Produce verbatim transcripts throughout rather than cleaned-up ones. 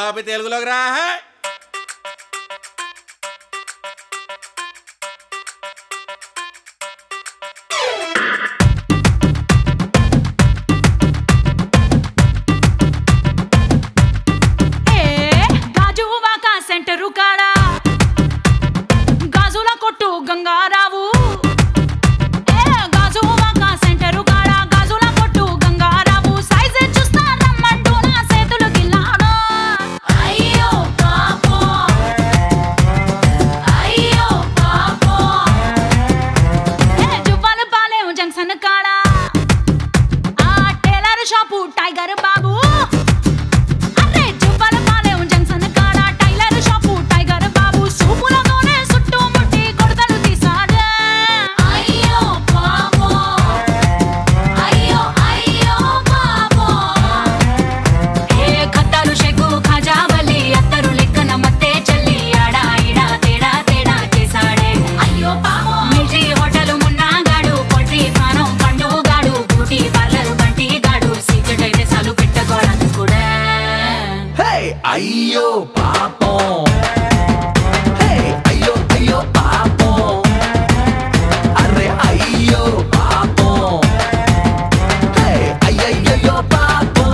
ఆపి తెలుగులోకి రా. సెంటరు కాడా గాజుల కొట్టు గంగారావు గాజు వాకా సెంటరు కాడా గాజుల కొట్టు గంగారావు సైజ్ చూస్తా రమ్మంటూ నా చేతులు గిల్లాడు. అయ్యో పాపో అయ్యో పాపో జువ్వల పాలెం జంక్షన్ కాడా ఆ టైలర్ షాపు టైగర్ బాబు. అయ్యో పాపం అయ్యో అయ్యో పాపం అరే అయ్యో పాపం అయ్యయ్యో పాపం.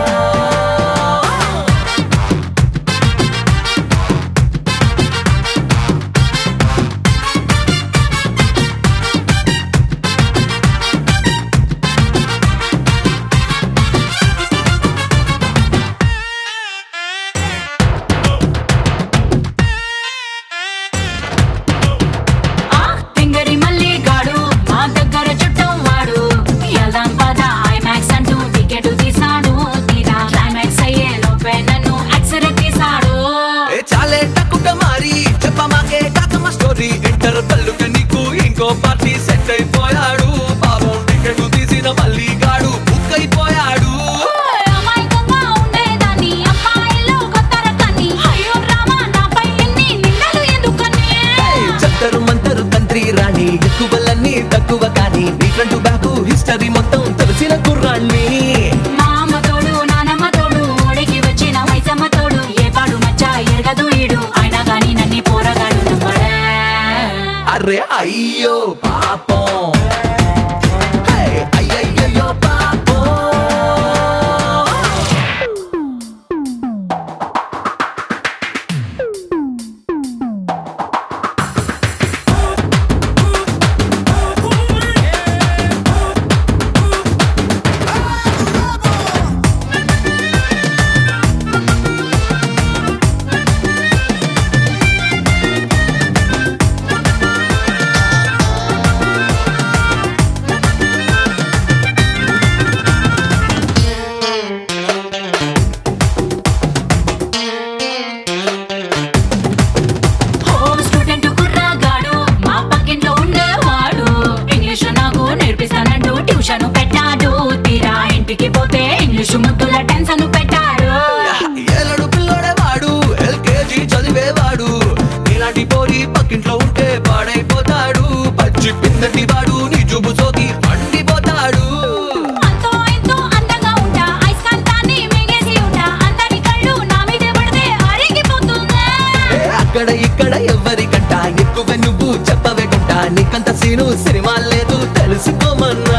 ఇంటర్ పల్లుక నీకు ఇంకో పార్టీ సెట్ అయిపోయాడు పాపం. టికెట్ తీసిన మళ్ళీ గాడు బుక్ అయిపోయాడు. చత్తరు మంతరు తంత్రి రాణి ఎక్కువలన్నీ తక్కువ కానీ నీ ఫ్రంట్ బ్యాక్ హిస్టరీ మొత్తం తెలిసిన కుర్రాణ్ణి. అరే అయ్యో పాపం అయ్యయ్యో పాపం. ఏలడు పిల్లోడేవాడు ఎల్కేజీ చదివేవాడు నీలాంటి పోరి పక్కింట్లో ఉంటే పాడైపోతాడు. పచ్చి పిందటి వాడు నీ చూపు సోకి పండిపోతాడు. అక్కడ ఇక్కడ ఎవరికంట ఎక్కువ నువ్వు చెప్పవే గుంట నీకంత సీను సినిమా లేదు తెలుసుకోమన్నా.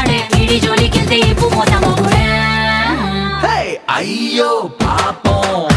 అయ్యో పాపం